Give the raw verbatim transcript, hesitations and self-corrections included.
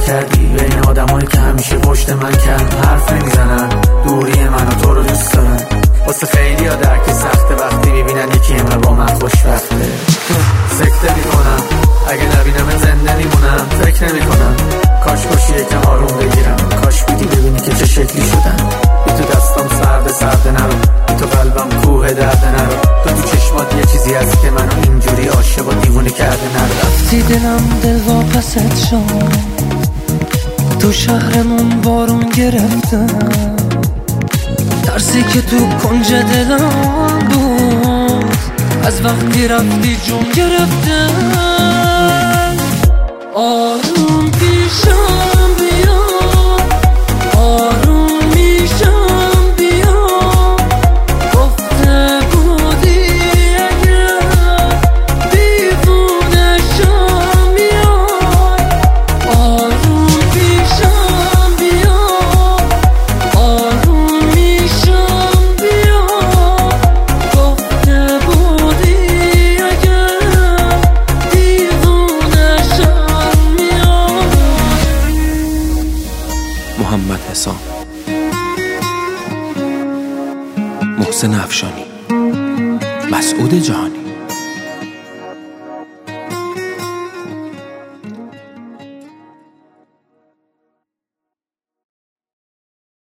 کردی بین آدمایی که همیشه پشت من کردن حرف نمیزنن، دوری من و تو رو دوست دارن. واسه خیلی ها درک سخته وقتی میبینن یکی همه با من خوشبخته. سکته میکنم اگه نبینم زنده میمونم، فکر نمیکنم کاش کشی یکم آروم بگیرم، کاش بودی ببینی که چه شکلی شدن. بی تو دستام سرد سرد نرو، بی تو قلبم کوه درد نرو، تو تو چشمات یه چیزی هست که منو اینجوری عاشق و دیوونه کرده نرو. رفتی دلم دل واپست شد، تو شهرمون بارون گرفتم، ترسی که تو کنج دلم بود از وقتی رفتی جون گرفتم. آروم پیشم بیا، آروم میشم بیا، گفته بودی اگر دیوونه شم میای. آروم پیشم بیا، آروم میشم بیا، گفته بودی اگر دیوونه شم میای. محمد حسام، محسن افشانی، مسعود جهانی.